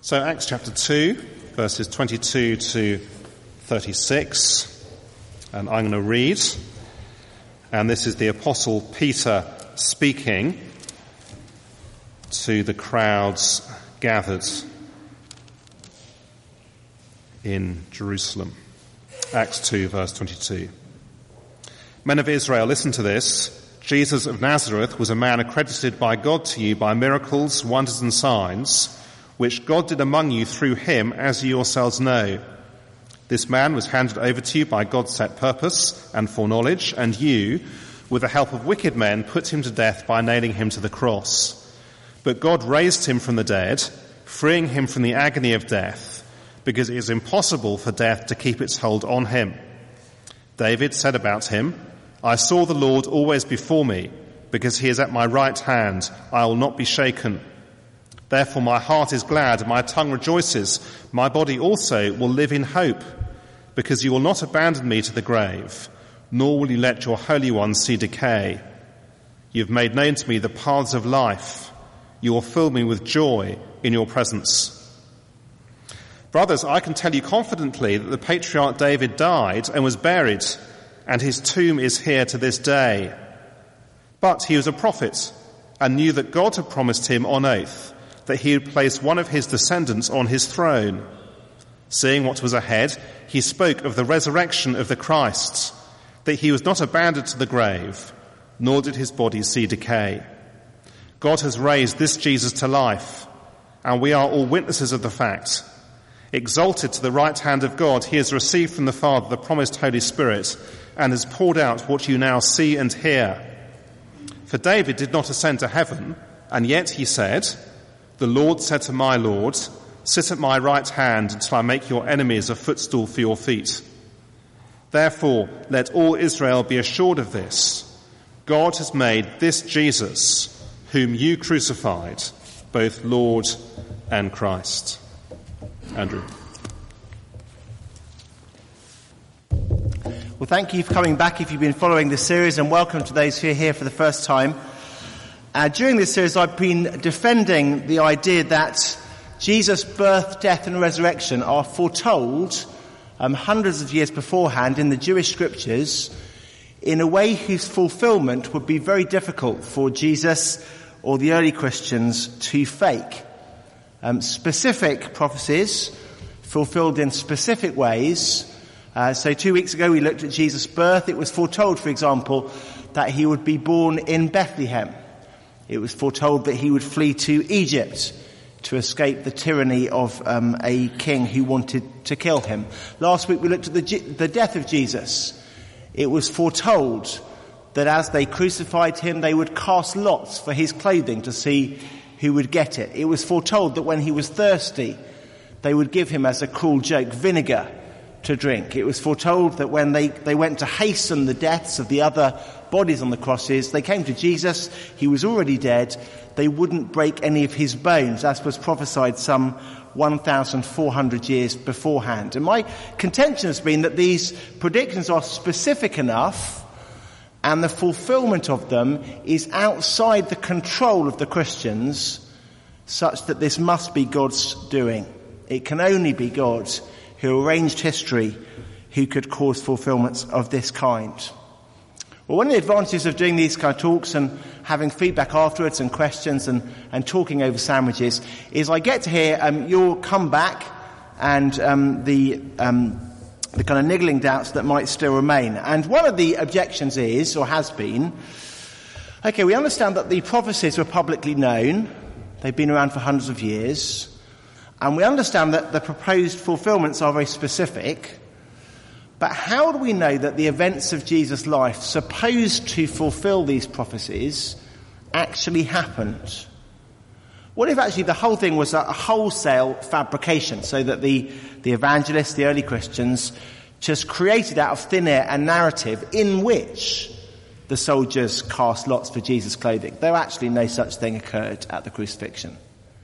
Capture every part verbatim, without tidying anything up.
So Acts chapter two, verses twenty-two to thirty-six, and I'm going to read, and this is the Apostle Peter speaking to the crowds gathered in Jerusalem. Acts two, verse twenty-two. Men of Israel, listen to this. Jesus of Nazareth was a man accredited by God to you by miracles, wonders and signs, which God did among you through him, as you yourselves know. This man was handed over to you by God's set purpose and foreknowledge, and you, with the help of wicked men, put him to death by nailing him to the cross. But God raised him from the dead, freeing him from the agony of death, because it is impossible for death to keep its hold on him. David said about him, I saw the Lord always before me, because he is at my right hand, I will not be shaken. Therefore my heart is glad, my tongue rejoices, my body also will live in hope, because you will not abandon me to the grave, nor will you let your Holy One see decay. You have made known to me the paths of life. You will fill me with joy in your presence. Brothers, I can tell you confidently that the patriarch David died and was buried, and his tomb is here to this day. But he was a prophet and knew that God had promised him on oath that he would place one of his descendants on his throne. Seeing what was ahead, he spoke of the resurrection of the Christ, that he was not abandoned to the grave, nor did his body see decay. God has raised this Jesus to life, and we are all witnesses of the fact. Exalted to the right hand of God, he has received from the Father the promised Holy Spirit, and has poured out what you now see and hear. For David did not ascend to heaven, and yet he said, the Lord said to my Lord, sit at my right hand until I make your enemies a footstool for your feet. Therefore, let all Israel be assured of this. God has made this Jesus, whom you crucified, both Lord and Christ. Andrew. Well, thank you for coming back if you've been following this series, and welcome to those who are here for the first time. Uh, during this series, I've been defending the idea that Jesus' birth, death and resurrection are foretold um, hundreds of years beforehand in the Jewish scriptures in a way whose fulfillment would be very difficult for Jesus or the early Christians to fake. Um, specific prophecies fulfilled in specific ways. Uh, so two weeks ago we looked at Jesus' birth. It was foretold, for example, that he would be born in Bethlehem. It was foretold that he would flee to Egypt to escape the tyranny of um, a king who wanted to kill him. Last week we looked at the, the death of Jesus. It was foretold that as they crucified him, they would cast lots for his clothing to see who would get it. It was foretold that when he was thirsty, they would give him as a cruel joke vinegar to drink. It was foretold that when they, they went to hasten the deaths of the other bodies on the crosses, they came to Jesus, he was already dead, they wouldn't break any of his bones, as was prophesied some one thousand four hundred years beforehand. And my contention has been that these predictions are specific enough, and the fulfillment of them is outside the control of the Christians, such that this must be God's doing. It can only be God who arranged history, who could cause fulfillments of this kind. Well, one of the advantages of doing these kind of talks and having feedback afterwards and questions and, and talking over sandwiches is I get to hear um, your comeback and um, the um, the kind of niggling doubts that might still remain. And one of the objections is, or has been, okay, we understand that the prophecies were publicly known. They've been around for hundreds of years. And we understand that the proposed fulfillments are very specific. But how do we know that the events of Jesus' life supposed to fulfill these prophecies actually happened? What if actually the whole thing was a wholesale fabrication, so that the, the evangelists, the early Christians, just created out of thin air a narrative in which the soldiers cast lots for Jesus' clothing, though actually no such thing occurred at the crucifixion?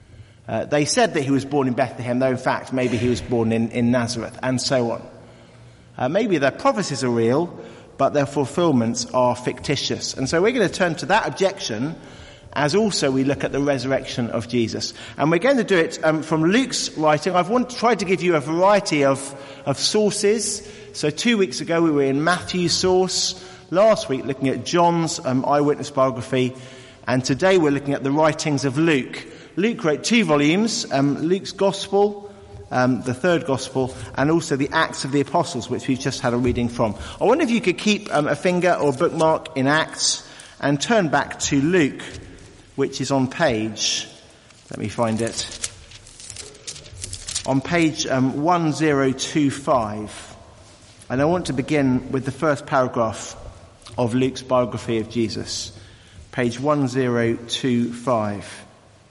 Uh, they said that he was born in Bethlehem, though in fact maybe he was born in, in Nazareth, and so on. Uh, maybe their prophecies are real, but their fulfillments are fictitious. And so we're going to turn to that objection as also we look at the resurrection of Jesus. And we're going to do it um, from Luke's writing. I've want, tried to give you a variety of, of sources. So two weeks ago we were in Matthew's source, last week looking at John's um, eyewitness biography, and today we're looking at the writings of Luke. Luke wrote two volumes, um, Luke's Gospel, um, the third Gospel, and also the Acts of the Apostles, which we've just had a reading from. I wonder if you could keep um, a finger or bookmark in Acts and turn back to Luke, which is on page, let me find it, on page um, one thousand twenty-five. And I want to begin with the first paragraph of Luke's biography of Jesus, page one thousand twenty-five.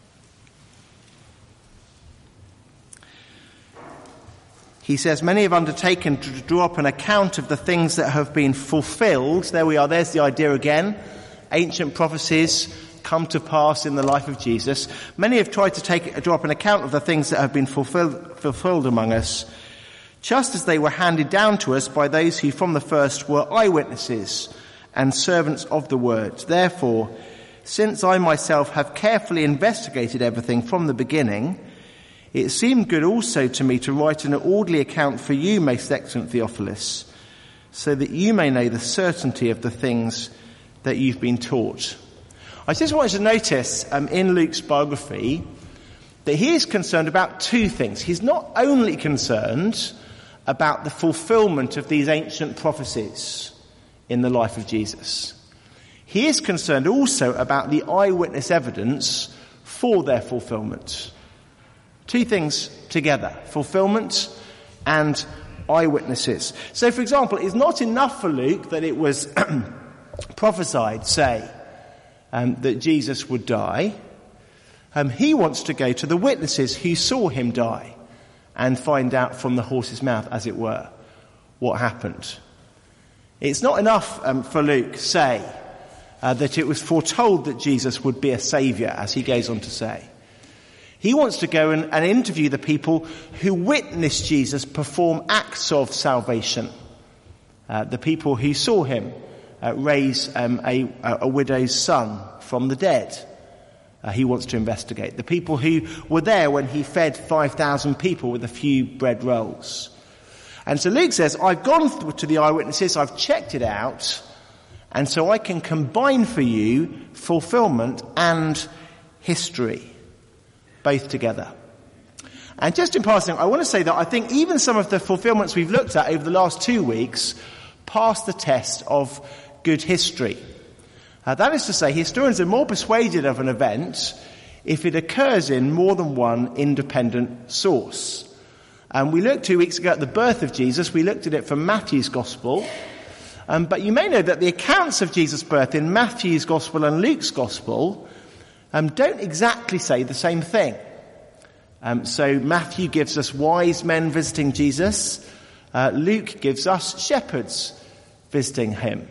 He says, many have undertaken to draw up an account of the things that have been fulfilled. There we are, there's the idea again. Ancient prophecies come to pass in the life of Jesus. Many have tried to take, draw up an account of the things that have been fulfilled, fulfilled among us, just as they were handed down to us by those who from the first were eyewitnesses and servants of the word. Therefore, since I myself have carefully investigated everything from the beginning, it seemed good also to me to write an orderly account for you, most excellent Theophilus, so that you may know the certainty of the things that you've been taught. I just wanted to notice um, in Luke's biography that he is concerned about two things. He's not only concerned about the fulfillment of these ancient prophecies in the life of Jesus. He is concerned also about the eyewitness evidence for their fulfillment. Two things together, fulfillment and eyewitnesses. So, for example, it's not enough for Luke that it was prophesied, say, um, that Jesus would die. Um, he wants to go to the witnesses who saw him die and find out from the horse's mouth, as it were, what happened. It's not enough um, for Luke, say, uh, that it was foretold that Jesus would be a saviour, as he goes on to say. He wants to go and, and interview the people who witnessed Jesus perform acts of salvation. Uh, the people who saw him uh, raise um, a, a widow's son from the dead. Uh, he wants to investigate. The people who were there when he fed five thousand people with a few bread rolls. And so Luke says, I've gone to the eyewitnesses, I've checked it out, and so I can combine for you fulfillment and history, both together. And just in passing, I want to say that I think even some of the fulfillments we've looked at over the last two weeks pass the test of good history. Uh, that is to say, historians are more persuaded of an event if it occurs in more than one independent source. And we looked two weeks ago at the birth of Jesus. We looked at it from Matthew's Gospel. Um, but you may know that the accounts of Jesus' birth in Matthew's Gospel and Luke's Gospel um, don't exactly say the same thing. Um, so Matthew gives us wise men visiting Jesus. Uh, Luke gives us shepherds visiting him.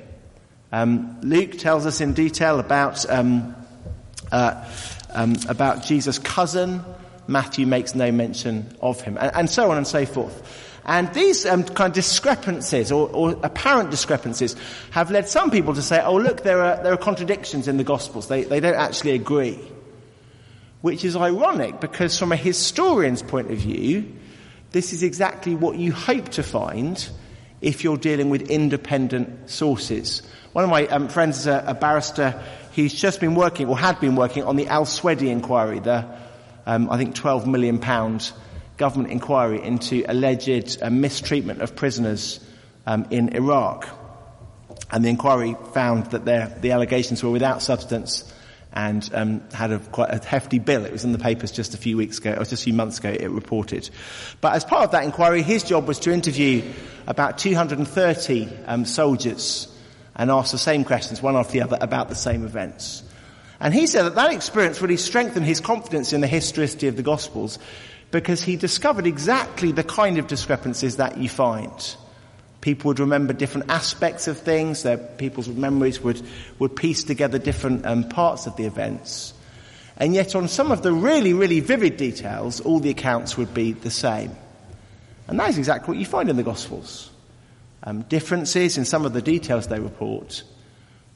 Um, Luke tells us in detail about um, uh, um, about Jesus' cousin. Matthew makes no mention of him, and, and so on and so forth. And these um, kind of discrepancies, or, or apparent discrepancies, have led some people to say, "Oh, look, there are there are contradictions in the Gospels. They they don't actually agree," which is ironic because, from a historian's point of view, this is exactly what you hope to find if you're dealing with independent sources. One of my um, friends is a, a barrister who's just been working, or had been working, on the Al-Swedi inquiry, the, um, I think, twelve million pound government inquiry into alleged uh, mistreatment of prisoners um, in Iraq. And the inquiry found that the allegations were without substance and um, had a quite a hefty bill. It was in the papers just a few weeks ago, or just a few months ago, it reported. But as part of that inquiry, his job was to interview about two hundred thirty um, soldiers and ask the same questions, one after the other, about the same events. And he said that that experience really strengthened his confidence in the historicity of the Gospels, because he discovered exactly the kind of discrepancies that you find. People would remember different aspects of things. Their people's memories would, would piece together different um, parts of the events. And yet on some of the really, really vivid details, all the accounts would be the same. And that is exactly what you find in the Gospels. Um, differences in some of the details they report,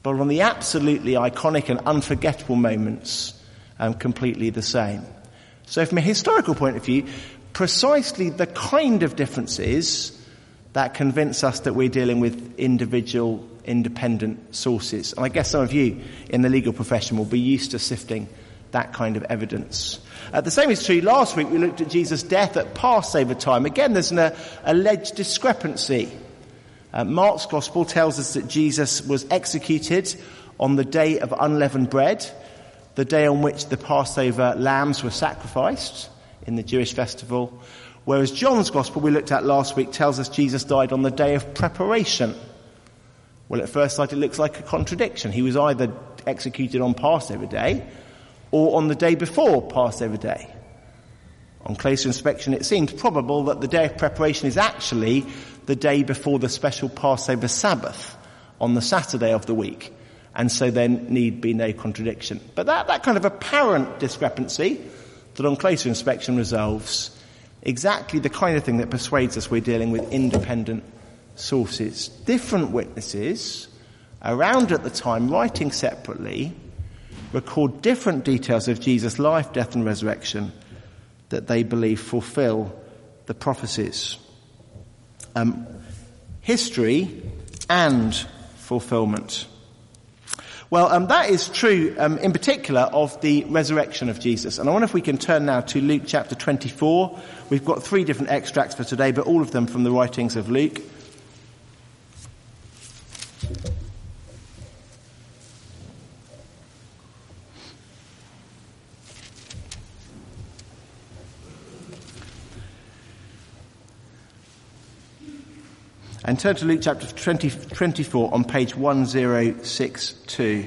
but on the absolutely iconic and unforgettable moments, um, completely the same. So from a historical point of view, precisely the kind of differences that convince us that we're dealing with individual, independent sources. And I guess some of you in the legal profession will be used to sifting that kind of evidence. Uh, the same is true. Last week we looked at Jesus' death at Passover time. Again, there's an uh, alleged discrepancy. Uh, Mark's Gospel tells us that Jesus was executed on the day of unleavened bread, the day on which the Passover lambs were sacrificed in the Jewish festival, whereas John's Gospel, we looked at last week, tells us Jesus died on the day of preparation. Well, at first sight it looks like a contradiction. He was either executed on Passover day or on the day before Passover day. On closer inspection, it seems probable that the day of preparation is actually the day before the special Passover Sabbath on the Saturday of the week, and so there need be no contradiction. But that, that kind of apparent discrepancy that on closer inspection resolves exactly the kind of thing that persuades us we're dealing with independent sources. Different witnesses around at the time, writing separately, record different details of Jesus' life, death and resurrection that they believe fulfill the prophecies. Um, history and fulfillment. Well, um, that is true um, in particular of the resurrection of Jesus. And I wonder if we can turn now to Luke chapter twenty-four. We've got three different extracts for today, but all of them from the writings of Luke. And turn to Luke chapter twenty, twenty-four on page one oh six two.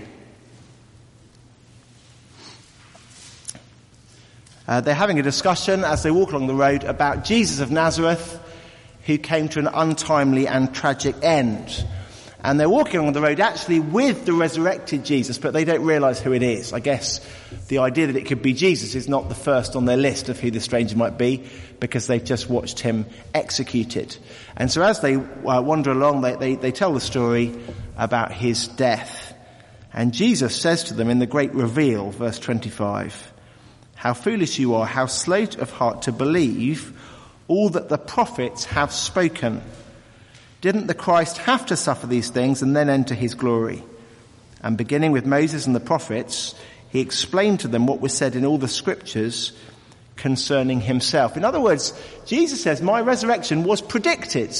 Uh, they're having a discussion as they walk along the road about Jesus of Nazareth, who came to an untimely and tragic end. And they're walking along the road actually with the resurrected Jesus, but they don't realise who it is. I guess the idea that it could be Jesus is not the first on their list of who the stranger might be, because they've just watched him executed. And so as they uh, wander along, they, they, they tell the story about his death. And Jesus says to them in the great reveal, verse twenty-five, "How foolish you are, how slow of heart to believe all that the prophets have spoken. Didn't the Christ have to suffer these things and then enter his glory?" And beginning with Moses and the prophets, he explained to them what was said in all the scriptures concerning himself. In other words, Jesus says, my resurrection was predicted.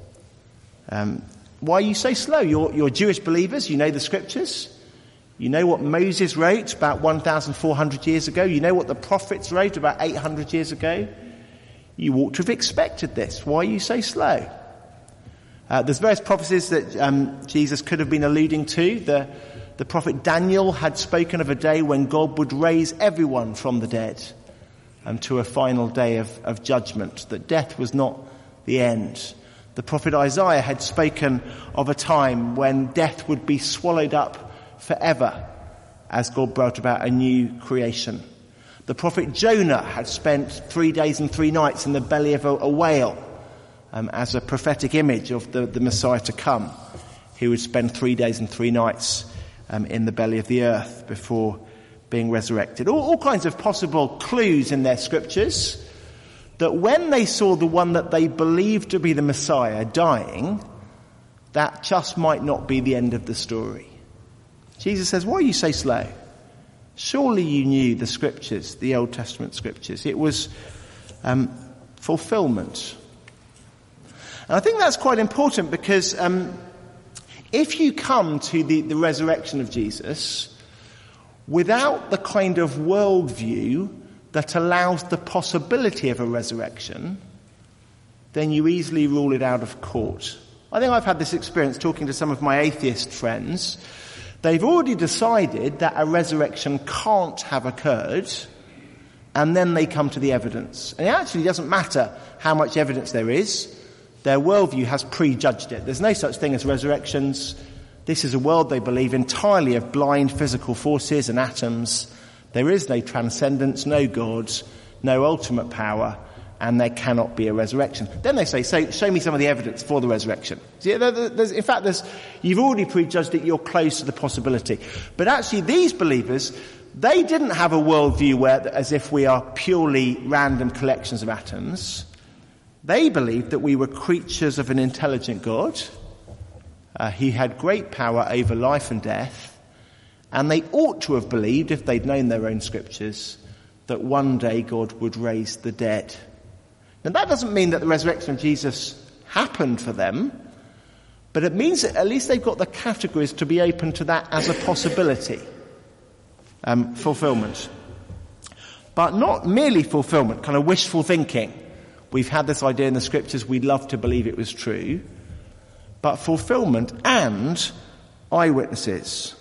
Um, why are you so slow? You're, you're Jewish believers. You know the scriptures. You know what Moses wrote about one thousand four hundred years ago. You know what the prophets wrote about eight hundred years ago. You ought to have expected this. Why are you so slow? Uh, there's various prophecies that um, Jesus could have been alluding to. The, the prophet Daniel had spoken of a day when God would raise everyone from the dead um, to a final day of, of judgment, that death was not the end. The prophet Isaiah had spoken of a time when death would be swallowed up forever as God brought about a new creation. The prophet Jonah had spent three days and three nights in the belly of a, a whale um, as a prophetic image of the, the Messiah to come. He would spend three days and three nights um, in the belly of the earth before being resurrected. All, all kinds of possible clues in their scriptures that when they saw the one that they believed to be the Messiah dying, that just might not be the end of the story. Jesus says, why are you so slow? Surely you knew the scriptures, the Old Testament scriptures. It was um, fulfillment. And I think that's quite important because um, if you come to the, the resurrection of Jesus without the kind of worldview that allows the possibility of a resurrection, then you easily rule it out of court. I think I've had this experience talking to some of my atheist friends. They've already decided that a resurrection can't have occurred, and then they come to the evidence. And it actually doesn't matter how much evidence there is. Their worldview has prejudged it. There's no such thing as resurrections. This is a world, they believe, entirely of blind physical forces and atoms. There is no transcendence, no God, no ultimate power, and there cannot be a resurrection. Then they say, so show me some of the evidence for the resurrection. See, there's, in fact, there's, you've already prejudged that you're close to the possibility. But actually, these believers, they didn't have a worldview where, as if we are purely random collections of atoms. They believed that we were creatures of an intelligent God. Uh, he had great power over life and death. And they ought to have believed, if they'd known their own scriptures, that one day God would raise the dead. Now that doesn't mean that the resurrection of Jesus happened for them, but it means that at least they've got the categories to be open to that as a possibility. Um, fulfillment. But not merely fulfillment, kind of wishful thinking. We've had this idea in the scriptures, we'd love to believe it was true. But fulfillment and eyewitnesses.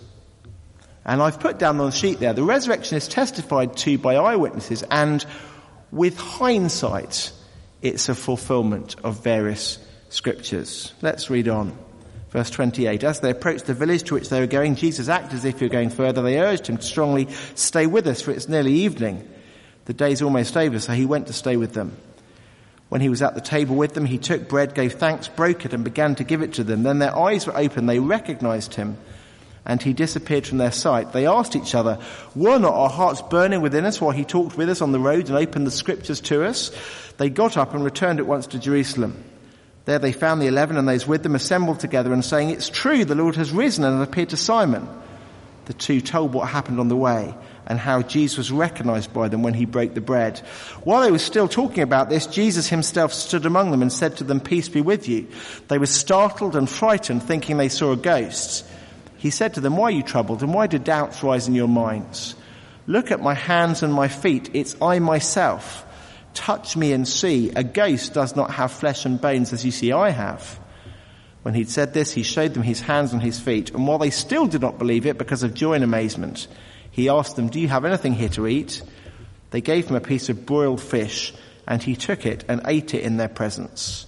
And I've put down on the sheet there, the resurrection is testified to by eyewitnesses, and with hindsight, it's a fulfillment of various scriptures. Let's read on. Verse twenty-eight, as they approached the village to which they were going, Jesus acted as if he were going further. They urged him to strongly stay with us, for it's nearly evening. The day's almost over, so he went to stay with them. When he was at the table with them, he took bread, gave thanks, broke it, and began to give it to them. Then their eyes were open, they recognized him, and he disappeared from their sight. They asked each other, were not our hearts burning within us while he talked with us on the road and opened the scriptures to us? They got up and returned at once to Jerusalem. There they found the eleven and those with them assembled together and saying, it's true, the Lord has risen and appeared to Simon. The two told what happened on the way and how Jesus was recognized by them when he broke the bread. While they were still talking about this, Jesus himself stood among them and said to them, peace be with you. They were startled and frightened, thinking they saw a ghost. He said to them, why are you troubled, and why do doubts rise in your minds? Look at my hands and my feet. It's I myself. Touch me and see. A ghost does not have flesh and bones as you see I have. When he'd said this, he showed them his hands and his feet. And while they still did not believe it because of joy and amazement, he asked them, do you have anything here to eat? They gave him a piece of broiled fish, and he took it and ate it in their presence.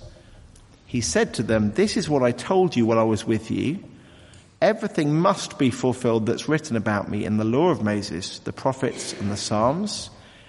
He said to them, this is what I told you while I was with you. Everything must be fulfilled that's written about me in the law of Moses, the prophets and the Psalms.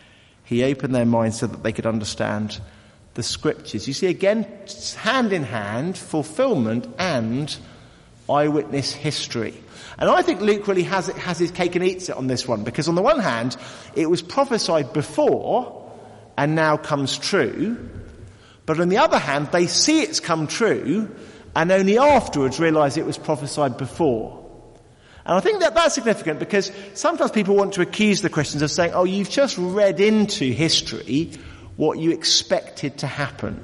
He opened their minds so that they could understand the scriptures. You see, again, hand in hand, fulfillment and eyewitness history. And I think Luke really has it, has his cake and eats it on this one, because on the one hand, it was prophesied before and now comes true. But on the other hand, they see it's come true and only afterwards realize it was prophesied before. And I think that that's significant because sometimes people want to accuse the Christians of saying, oh, you've just read into history what you expected to happen.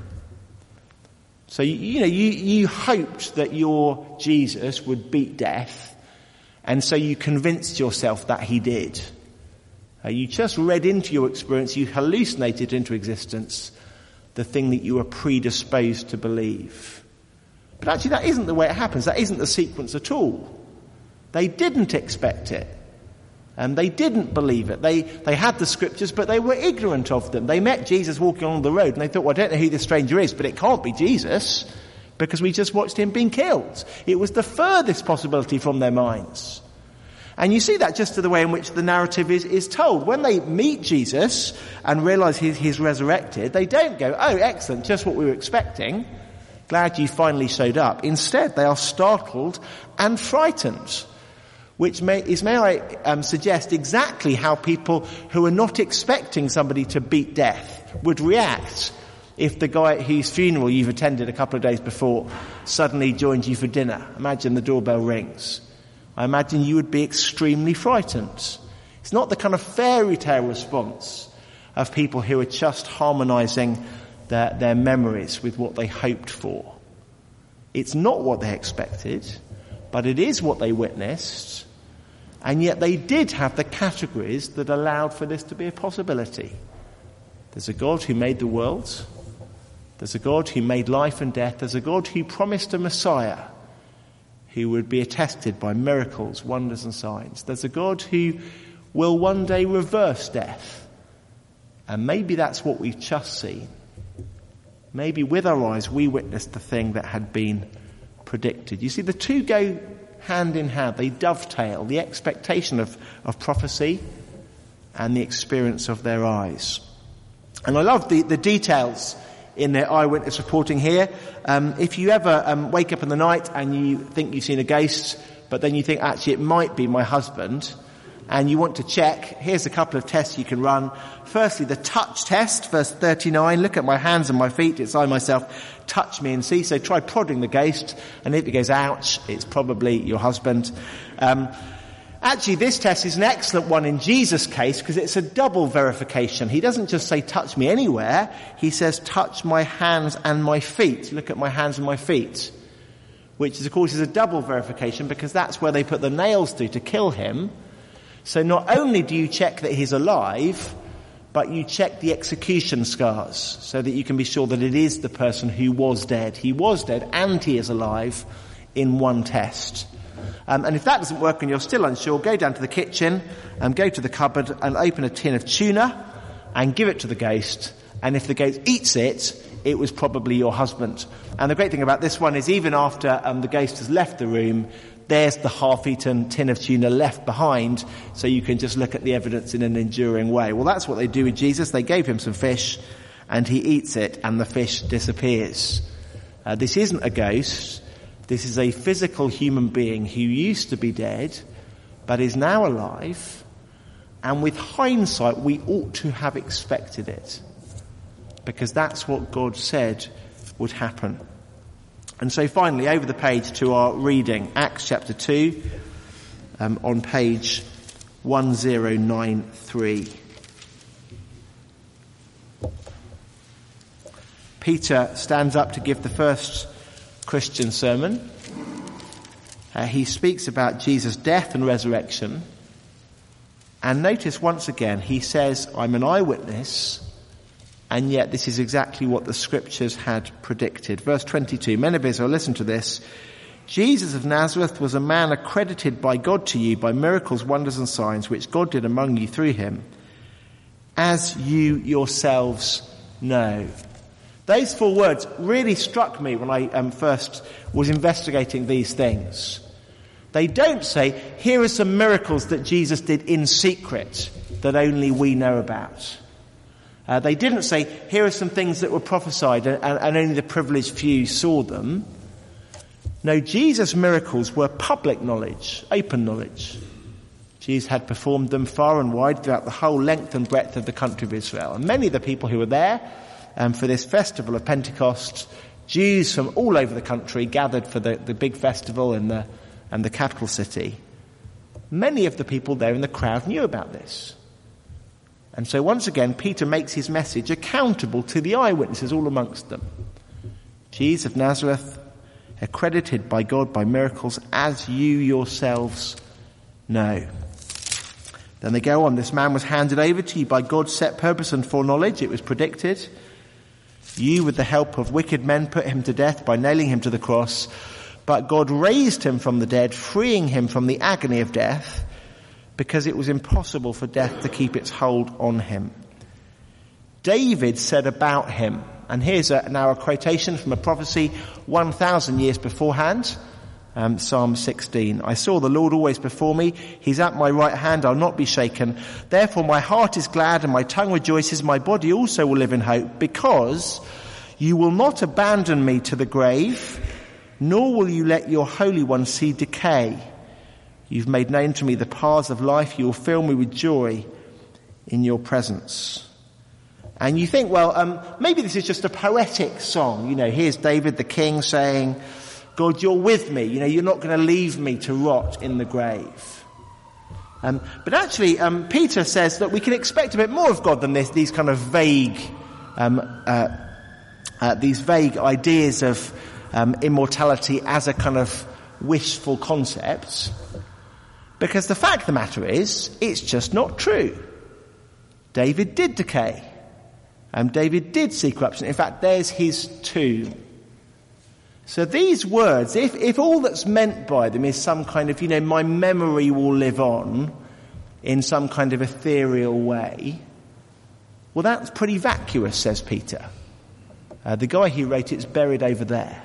So, you, you know, you, you hoped that your Jesus would beat death, and so you convinced yourself that he did. Uh, you just read into your experience, you hallucinated into existence the thing that you were predisposed to believe. But actually that isn't the way it happens. That isn't the sequence at all. They didn't expect it. And they didn't believe it. They, they had the scriptures, but they were ignorant of them. They met Jesus walking along the road and they thought, well, I don't know who this stranger is, but it can't be Jesus because we just watched him being killed. It was the furthest possibility from their minds. And you see that just to the way in which the narrative is, is told. When they meet Jesus and realize he's, he's resurrected, they don't go, oh, excellent, just what we were expecting. Glad you finally showed up. Instead, they are startled and frightened. Which may, is, may I um, suggest, exactly how people who are not expecting somebody to beat death would react if the guy whose funeral you've attended a couple of days before suddenly joins you for dinner. Imagine the doorbell rings. I imagine you would be extremely frightened. It's not the kind of fairy tale response of people who are just harmonizing their, their memories with what they hoped for. It's not what they expected, but it is what they witnessed. And yet they did have the categories that allowed for this to be a possibility. There's a God who made the world. There's a God who made life and death. There's a God who promised a Messiah who would be attested by miracles, wonders and signs. There's a God who will one day reverse death. And maybe that's what we've just seen. Maybe with our eyes we witnessed the thing that had been predicted. You see, the two go hand in hand. They dovetail, the expectation of, of prophecy and the experience of their eyes. And I love the, the details in their eyewitness reporting here. Um, if you ever um, wake up in the night and you think you've seen a ghost, but then you think, actually, it might be my husband, and you want to check, here's a couple of tests you can run. Firstly, the touch test, verse thirty-nine. Look at my hands and my feet. It's I myself. Touch me and see. So try prodding the ghost, and if it goes, ouch, it's probably your husband. Um, actually, this test is an excellent one in Jesus' case because it's a double verification. He doesn't just say touch me anywhere. He says touch my hands and my feet. Look at my hands and my feet. Which, is, of course, is a double verification because that's where they put the nails through to kill him. So not only do you check that he's alive, but you check the execution scars so that you can be sure that it is the person who was dead. He was dead and he is alive in one test. Um, and if that doesn't work and you're still unsure, go down to the kitchen and go to the cupboard and open a tin of tuna and give it to the ghost. And if the ghost eats it, it was probably your husband. And the great thing about this one is even after um, the ghost has left the room, there's the half-eaten tin of tuna left behind, so you can just look at the evidence in an enduring way. Well, that's what they do with Jesus. They gave him some fish, and he eats it, and the fish disappears. Uh, this isn't a ghost. This is a physical human being who used to be dead, but is now alive. And with hindsight, we ought to have expected it, because that's what God said would happen. And so finally, over the page to our reading, Acts chapter two, um, on page ten ninety-three. Peter stands up to give the first Christian sermon. Uh, he speaks about Jesus' death and resurrection. And notice once again, he says, I'm an eyewitness. And yet this is exactly what the scriptures had predicted. Verse twenty-two, men of Israel, listen to this. Jesus of Nazareth was a man accredited by God to you by miracles, wonders and signs, which God did among you through him, as you yourselves know. Those four words really struck me when I um, first was investigating these things. They don't say, here are some miracles that Jesus did in secret that only we know about. Uh, they didn't say, here are some things that were prophesied and, and only the privileged few saw them. No, Jesus' miracles were public knowledge, open knowledge. Jesus had performed them far and wide throughout the whole length and breadth of the country of Israel. And many of the people who were there um, for this festival of Pentecost, Jews from all over the country gathered for the, the big festival in the, and the capital city. Many of the people there in the crowd knew about this. And so once again, Peter makes his message accountable to the eyewitnesses all amongst them. Jesus of Nazareth, accredited by God by miracles, as you yourselves know. Then they go on, this man was handed over to you by God's set purpose and foreknowledge. It was predicted. You, with the help of wicked men, put him to death by nailing him to the cross. But God raised him from the dead, freeing him from the agony of death, because it was impossible for death to keep its hold on him. David said about him, and here's a, now a quotation from a prophecy one thousand years beforehand, um, Psalm sixteen. I saw the Lord always before me. He's at my right hand. I'll not be shaken. Therefore my heart is glad and my tongue rejoices. My body also will live in hope, because you will not abandon me to the grave, nor will you let your Holy One see decay. You've made known to me the paths of life. You will fill me with joy in your presence. And you think, well, um, maybe this is just a poetic song. You know, here's David the king saying, God, you're with me. You know, you're not going to leave me to rot in the grave. Um, but actually, um, Peter says that we can expect a bit more of God than this, these kind of vague, um, uh, uh, these vague ideas of um, immortality as a kind of wishful concept. Because the fact of the matter is, it's just not true. David did decay. And um, David did see corruption. In fact, there's his tomb. So these words, if, if all that's meant by them is some kind of, you know, my memory will live on in some kind of ethereal way, well, that's pretty vacuous, says Peter. Uh, the guy who wrote it's buried over there.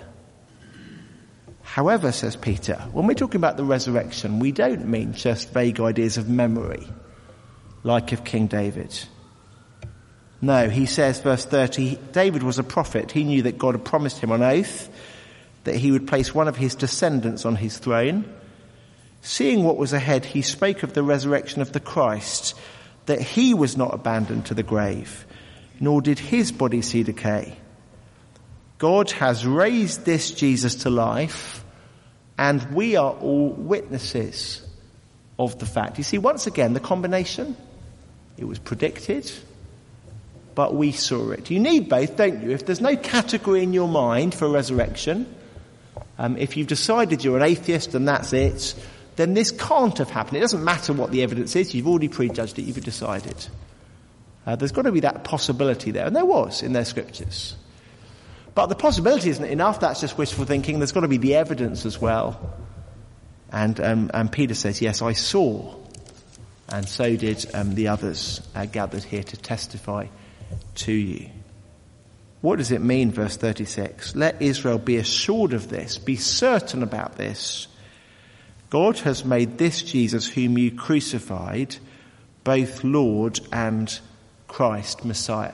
However, says Peter, when we're talking about the resurrection, we don't mean just vague ideas of memory, like of King David. No, he says, verse thirty, David was a prophet. He knew that God had promised him on oath that he would place one of his descendants on his throne. Seeing what was ahead, he spoke of the resurrection of the Christ, that he was not abandoned to the grave, nor did his body see decay. God has raised this Jesus to life, and we are all witnesses of the fact. You see, once again, the combination, it was predicted, but we saw it. You need both, don't you? If there's no category in your mind for resurrection, um, if you've decided you're an atheist and that's it, then this can't have happened. It doesn't matter what the evidence is. You've already prejudged it. You've decided. Uh, there's got to be that possibility there. And there was in their scriptures. But the possibility isn't enough. That's just wishful thinking. There's got to be the evidence as well. And, um, and Peter says, yes, I saw. And so did um, the others uh, gathered here to testify to you. What does it mean, verse thirty-six? Let Israel be assured of this, be certain about this. God has made this Jesus whom you crucified both Lord and Christ, Messiah.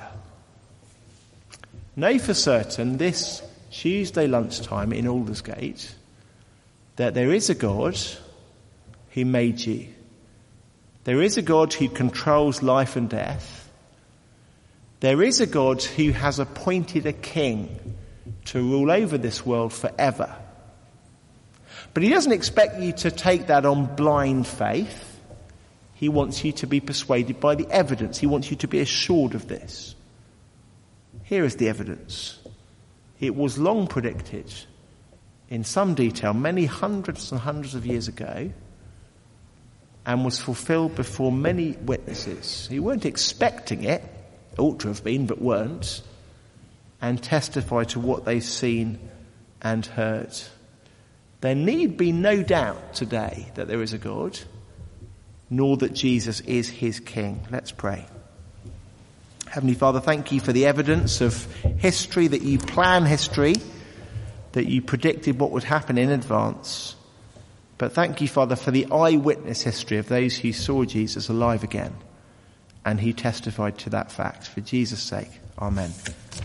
Know for certain this Tuesday lunchtime in Aldersgate that there is a God who made you. There is a God who controls life and death. There is a God who has appointed a king to rule over this world forever. But he doesn't expect you to take that on blind faith. He wants you to be persuaded by the evidence. He wants you to be assured of this. Here is the evidence. It was long predicted in some detail, many hundreds and hundreds of years ago, and was fulfilled before many witnesses who weren't expecting it, ought to have been, but weren't, and testify to what they've seen and heard. There need be no doubt today that there is a God, nor that Jesus is his King. Let's pray. Heavenly Father, thank you for the evidence of history, that you plan history, that you predicted what would happen in advance. But thank you, Father, for the eyewitness history of those who saw Jesus alive again, and he testified to that fact. For Jesus' sake, amen.